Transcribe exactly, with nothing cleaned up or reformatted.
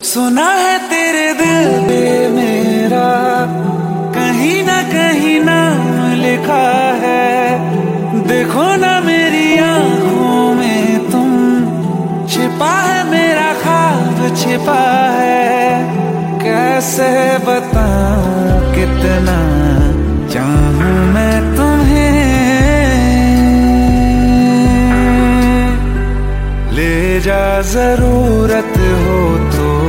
सुना है तेरे दिल पे मेरा कहीं ना कहीं नाम लिखा है। देखो ना मेरी आंखों में तुम, छिपा है मेरा ख्वाब छिपा है। कैसे बताऊं कितना चाहूं मैं तुम्हें, ले जा जरूरत हो